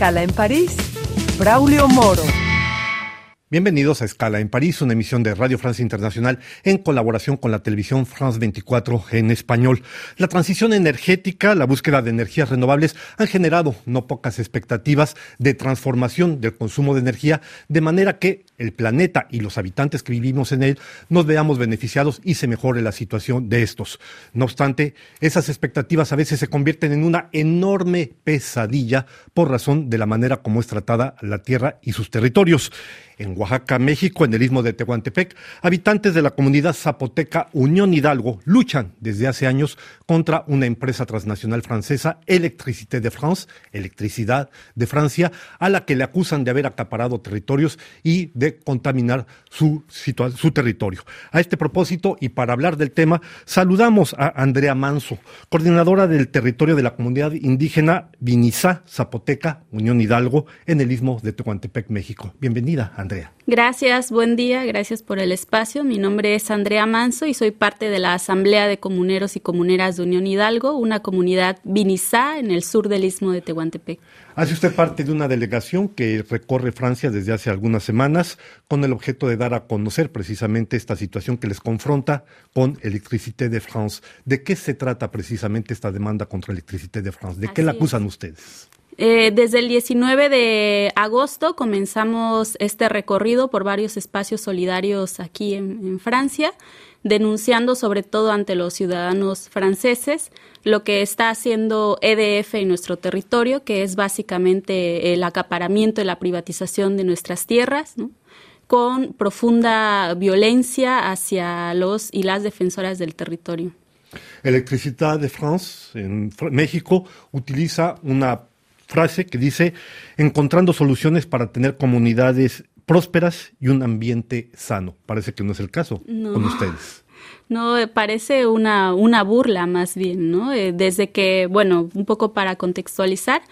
Escala en París, Braulio Moro. Bienvenidos a Escala en París, una emisión de Radio Francia Internacional en colaboración con la televisión France 24 en español. La transición energética, la búsqueda de energías renovables han generado no pocas expectativas de transformación del consumo de energía, de manera que el planeta y los habitantes que vivimos en él nos veamos beneficiados y se mejore la situación de estos. No obstante, esas expectativas a veces se convierten en una enorme pesadilla por razón de la manera como es tratada la tierra y sus territorios. En Oaxaca, México, en el istmo de Tehuantepec, habitantes de la comunidad zapoteca Unión Hidalgo luchan desde hace años contra una empresa transnacional francesa, Électricité de France, Electricidad de Francia, a la que le acusan de haber acaparado territorios y de contaminar su territorio. A este propósito, y para hablar del tema, saludamos a Andrea Manso, coordinadora del territorio de la comunidad indígena Vinizá Zapoteca Unión Hidalgo, en el istmo de Tehuantepec, México. Bienvenida, Andrea. Gracias, buen día, gracias por el espacio. Mi nombre es Andrea Manso y soy parte de la Asamblea de Comuneros y Comuneras de Unión Hidalgo, una comunidad Vinizá en el sur del istmo de Tehuantepec. Hace usted parte de una delegación que recorre Francia desde hace algunas semanas con el objeto de dar a conocer precisamente esta situación que les confronta con Électricité de France. ¿De qué se trata precisamente esta demanda contra Électricité de France? ¿De qué la acusan ustedes? Desde el 19 de agosto comenzamos este recorrido por varios espacios solidarios aquí en Francia, denunciando sobre todo ante los ciudadanos franceses lo que está haciendo EDF en nuestro territorio, que es básicamente el acaparamiento y la privatización de nuestras tierras, ¿no?, con profunda violencia hacia los y las defensoras del territorio. Électricité de France en México utiliza una frase que dice: encontrando soluciones para tener comunidades prósperas y un ambiente sano. Parece que no es el caso con ustedes. No, parece una burla más bien, ¿no? Desde que, bueno, un poco para contextualizar,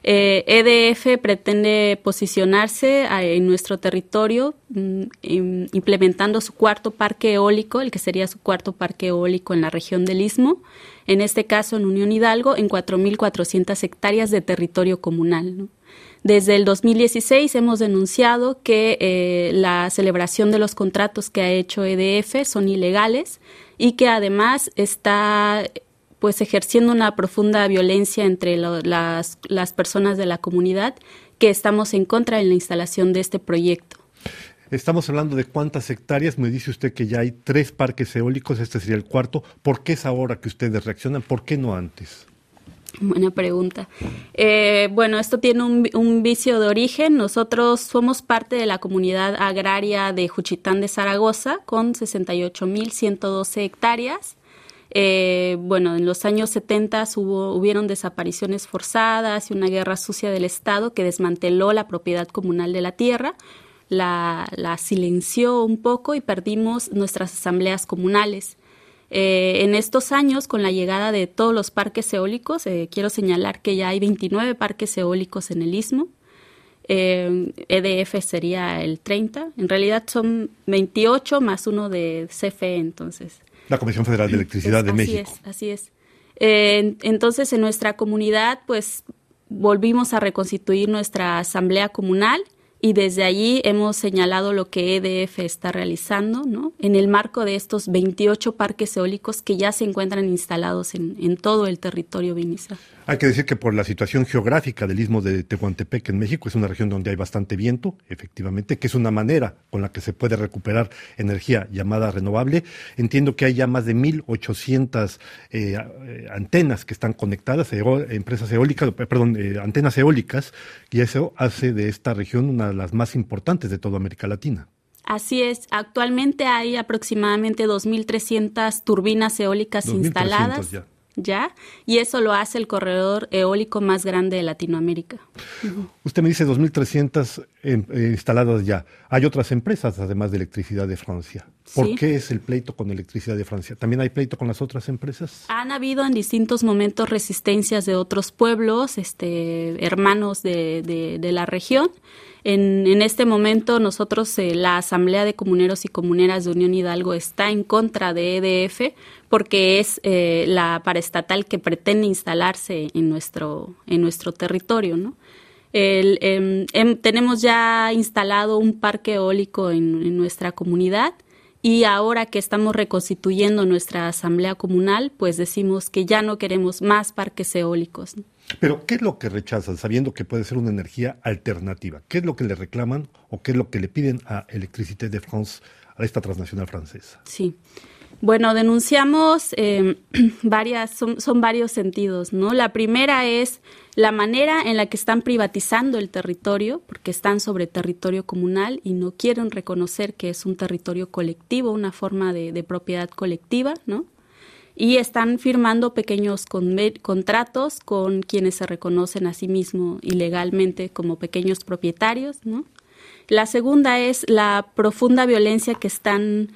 EDF pretende posicionarse en nuestro territorio implementando su cuarto parque eólico, el que sería su cuarto parque eólico en la región del Istmo, en este caso en Unión Hidalgo, en 4.400 hectáreas de territorio comunal, ¿no? Desde el 2016 hemos denunciado que la celebración de los contratos que ha hecho EDF son ilegales y que además está pues ejerciendo una profunda violencia entre las personas de la comunidad, que estamos en contra de la instalación de este proyecto. Estamos hablando de cuántas hectáreas. Me dice usted que ya hay 3 parques eólicos, este sería el cuarto. ¿Por qué es ahora que ustedes reaccionan? ¿Por qué no antes? Buena pregunta. Bueno, esto tiene un vicio de origen. Nosotros somos parte de la comunidad agraria de Juchitán de Zaragoza, con 68.112 hectáreas. Bueno, en los años 70 hubieron desapariciones forzadas y una guerra sucia del Estado que desmanteló la propiedad comunal de la tierra, la silenció un poco y perdimos nuestras asambleas comunales. En estos años, con la llegada de todos los parques eólicos, quiero señalar que ya hay 29 parques eólicos en el Istmo. EDF sería el 30. En realidad son 28 más uno de CFE, entonces. La Comisión Federal de Electricidad de México. Así es. Entonces, en nuestra comunidad, pues, volvimos a reconstituir nuestra asamblea comunal y desde allí hemos señalado lo que EDF está realizando, ¿no?, en el marco de estos 28 parques eólicos que ya se encuentran instalados en todo el territorio Vinizá. Hay que decir que por la situación geográfica del istmo de Tehuantepec en México, es una región donde hay bastante viento, efectivamente, que es una manera con la que se puede recuperar energía llamada renovable. Entiendo que hay ya más de 1.800 antenas que están conectadas, antenas eólicas, y eso hace de esta región una de las más importantes de toda América Latina. Así es. Actualmente hay aproximadamente 2.300 turbinas eólicas instaladas. Ya, y eso lo hace el corredor eólico más grande de Latinoamérica. Usted me dice 2.300 instaladas ya. Hay otras empresas, además de Electricidad de Francia. ¿Por qué es el pleito con Electricidad de Francia? ¿También hay pleito con las otras empresas? Han habido en distintos momentos resistencias de otros pueblos, hermanos de la región. En este momento nosotros, la Asamblea de Comuneros y Comuneras de Unión Hidalgo está en contra de EDF porque es la paraestatal que pretende instalarse en nuestro territorio, ¿no? Tenemos ya instalado un parque eólico en nuestra comunidad. Y ahora que estamos reconstituyendo nuestra asamblea comunal, pues decimos que ya no queremos más parques eólicos. Pero, ¿qué es lo que rechazan, sabiendo que puede ser una energía alternativa? ¿Qué es lo que le reclaman o qué es lo que le piden a Électricité de France, a esta transnacional francesa? Sí. Bueno, denunciamos son varios sentidos, ¿no? La primera es la manera en la que están privatizando el territorio, porque están sobre territorio comunal y no quieren reconocer que es un territorio colectivo, una forma de propiedad colectiva, ¿no? Y están firmando pequeños contratos con quienes se reconocen a sí mismos ilegalmente como pequeños propietarios, ¿no? La segunda es la profunda violencia que están,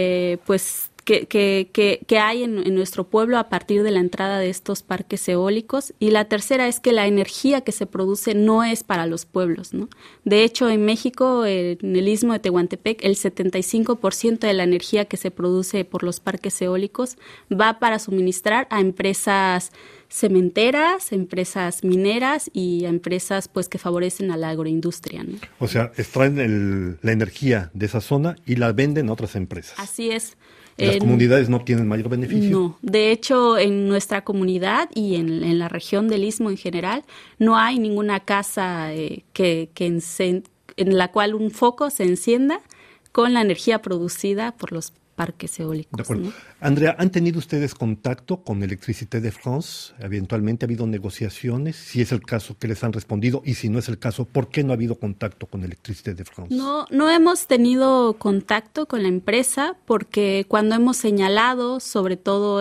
que hay en nuestro pueblo a partir de la entrada de estos parques eólicos. Y la tercera es que la energía que se produce no es para los pueblos, ¿no? De hecho, en México, en el istmo de Tehuantepec, el 75% de la energía que se produce por los parques eólicos va para suministrar a empresas cementeras, empresas mineras y a empresas pues que favorecen a la agroindustria, ¿no? O sea, extraen la energía de esa zona y la venden a otras empresas. Así es. ¿Las comunidades no tienen mayor beneficio? No, de hecho en nuestra comunidad y en la región del Istmo en general no hay ninguna casa en la cual un foco se encienda con la energía producida por los parques eólicos. De acuerdo. ¿No? Andrea, ¿han tenido ustedes contacto con Électricité de France? ¿Eventualmente ha habido negociaciones? Si es el caso, ¿qué les han respondido? Y si no es el caso, ¿por qué no ha habido contacto con Électricité de France? No hemos tenido contacto con la empresa porque cuando hemos señalado, sobre todo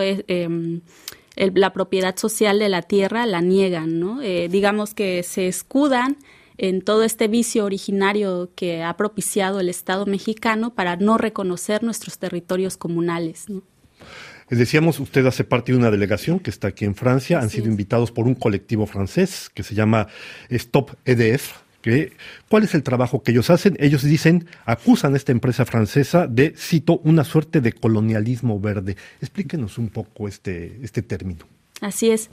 la propiedad social de la tierra, la niegan, ¿no? Digamos que se escudan en todo este vicio originario que ha propiciado el Estado mexicano para no reconocer nuestros territorios comunales, ¿no? Decíamos, usted hace parte de una delegación que está aquí en Francia. Han sido invitados por un colectivo francés que se llama Stop EDF. ¿Cuál es el trabajo que ellos hacen? Ellos acusan a esta empresa francesa de, cito, una suerte de colonialismo verde. Explíquenos un poco este término. Así es.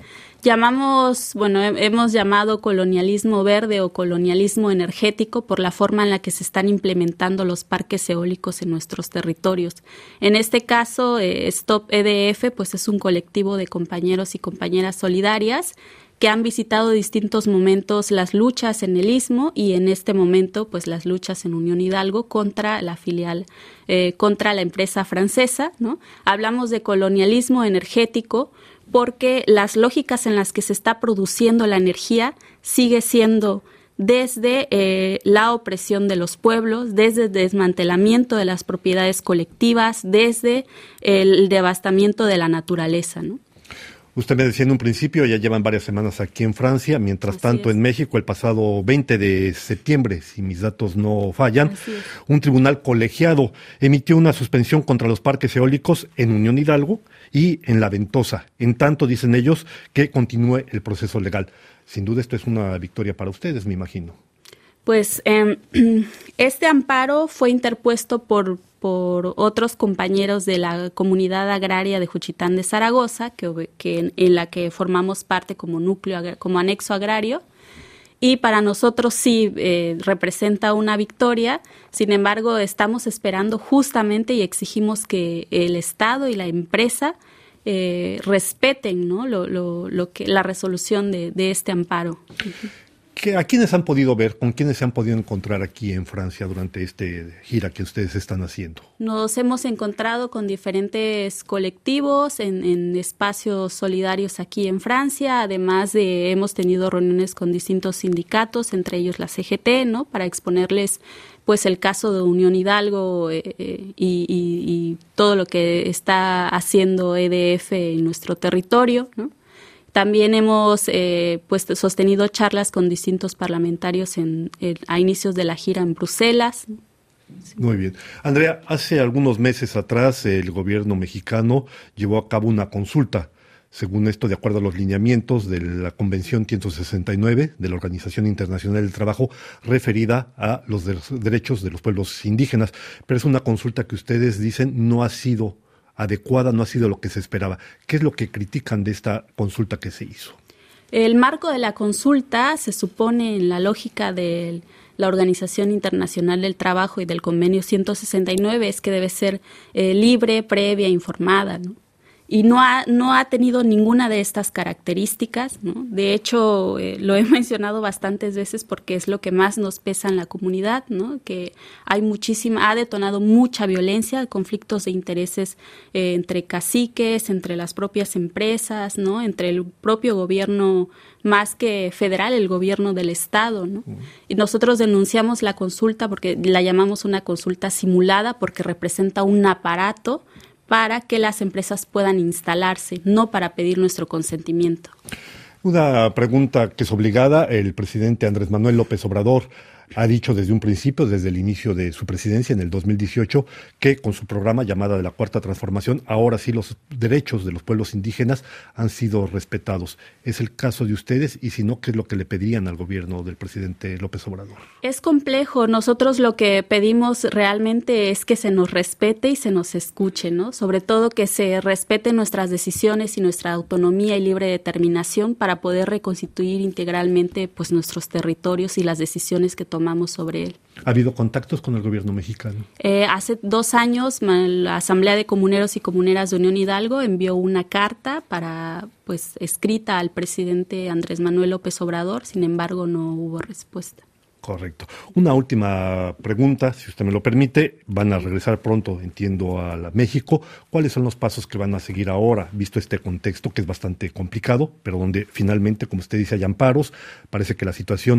Hemos llamado colonialismo verde o colonialismo energético por la forma en la que se están implementando los parques eólicos en nuestros territorios. En este caso, Stop EDF, pues es un colectivo de compañeros y compañeras solidarias que han visitado distintos momentos las luchas en el Istmo y en este momento, pues las luchas en Unión Hidalgo contra la filial, contra la empresa francesa, ¿no? Hablamos de colonialismo energético porque las lógicas en las que se está produciendo la energía sigue siendo desde la opresión de los pueblos, desde el desmantelamiento de las propiedades colectivas, desde el devastamiento de la naturaleza, ¿no? Usted me decía en un principio, ya llevan varias semanas aquí en Francia, mientras tanto en México, el pasado 20 de septiembre, si mis datos no fallan, un tribunal colegiado emitió una suspensión contra los parques eólicos en Unión Hidalgo y en La Ventosa. En tanto, dicen ellos, que continúe el proceso legal. Sin duda esto es una victoria para ustedes, me imagino. Pues este amparo fue interpuesto por otros compañeros de la comunidad agraria de Juchitán de Zaragoza, en la que formamos parte como núcleo, como anexo agrario, y para nosotros sí representa una victoria. Sin embargo, estamos esperando justamente y exigimos que el Estado y la empresa respeten, ¿no? la resolución de este amparo. ¿A quiénes han podido ver, con quiénes se han podido encontrar aquí en Francia durante esta gira que ustedes están haciendo? Nos hemos encontrado con diferentes colectivos en espacios solidarios aquí en Francia, además hemos tenido reuniones con distintos sindicatos, entre ellos la CGT, ¿no? Para exponerles pues el caso de Unión Hidalgo y todo lo que está haciendo EDF en nuestro territorio, ¿no? También hemos sostenido charlas con distintos parlamentarios a inicios de la gira en Bruselas. Sí. Muy bien. Andrea, hace algunos meses atrás el gobierno mexicano llevó a cabo una consulta, según esto, de acuerdo a los lineamientos de la Convención 169 de la Organización Internacional del Trabajo, referida a los derechos de los pueblos indígenas. Pero es una consulta que ustedes dicen no ha sido adecuada, no ha sido lo que se esperaba. ¿Qué es lo que critican de esta consulta que se hizo? El marco de la consulta se supone en la lógica de la Organización Internacional del Trabajo y del Convenio 169 es que debe ser libre, previa, informada, ¿no? Y no ha tenido ninguna de estas características, ¿no? De hecho, lo he mencionado bastantes veces porque es lo que más nos pesa en la comunidad, ¿no? Que ha detonado mucha violencia, conflictos de intereses entre caciques, entre las propias empresas, ¿no? Entre el propio gobierno, más que federal, el gobierno del estado, ¿no? Y nosotros denunciamos la consulta porque la llamamos una consulta simulada porque representa un aparato para que las empresas puedan instalarse, no para pedir nuestro consentimiento. Una pregunta que es obligada. El presidente Andrés Manuel López Obrador ha dicho desde un principio, desde el inicio de su presidencia en el 2018, que con su programa llamada de la Cuarta Transformación, ahora sí los derechos de los pueblos indígenas han sido respetados. ¿Es el caso de ustedes? Y si no, ¿qué es lo que le pedirían al gobierno del presidente López Obrador? Es complejo. Nosotros lo que pedimos realmente es que se nos respete y se nos escuche, ¿no? Sobre todo que se respeten nuestras decisiones y nuestra autonomía y libre determinación para poder reconstituir integralmente pues nuestros territorios y las decisiones que tomamos sobre él. ¿Ha habido contactos con el gobierno mexicano? Hace 2 años la Asamblea de Comuneros y Comuneras de Unión Hidalgo envió una carta escrita al presidente Andrés Manuel López Obrador, sin embargo no hubo respuesta. Correcto. Una última pregunta, si usted me lo permite. Van a regresar pronto, entiendo, a México. ¿Cuáles son los pasos que van a seguir ahora, visto este contexto que es bastante complicado, pero donde finalmente, como usted dice, hay amparos? Parece que la situación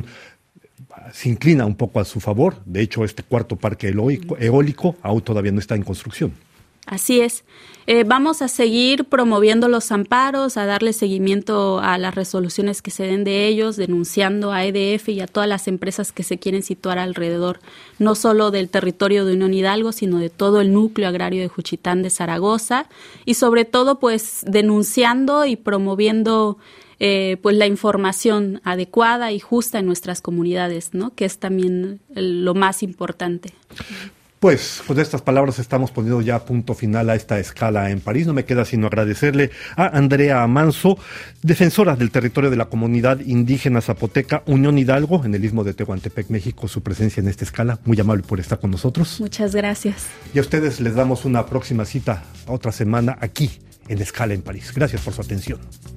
se inclina un poco a su favor. De hecho, este cuarto parque eólico aún todavía no está en construcción. Así es. Vamos a seguir promoviendo los amparos, a darle seguimiento a las resoluciones que se den de ellos, denunciando a EDF y a todas las empresas que se quieren situar alrededor, no solo del territorio de Unión Hidalgo, sino de todo el núcleo agrario de Juchitán de Zaragoza, y sobre todo pues denunciando y promoviendo pues la información adecuada y justa en nuestras comunidades, ¿no? Que es también lo más importante. Pues con estas palabras estamos poniendo ya punto final a esta escala en París. No me queda sino agradecerle a Andrea Amanso, defensora del territorio de la comunidad indígena zapoteca Unión Hidalgo en el Istmo de Tehuantepec, México, su presencia en esta escala. Muy amable por estar con nosotros. Muchas gracias. Y a ustedes les damos una próxima cita otra semana aquí en Escala en París. Gracias por su atención.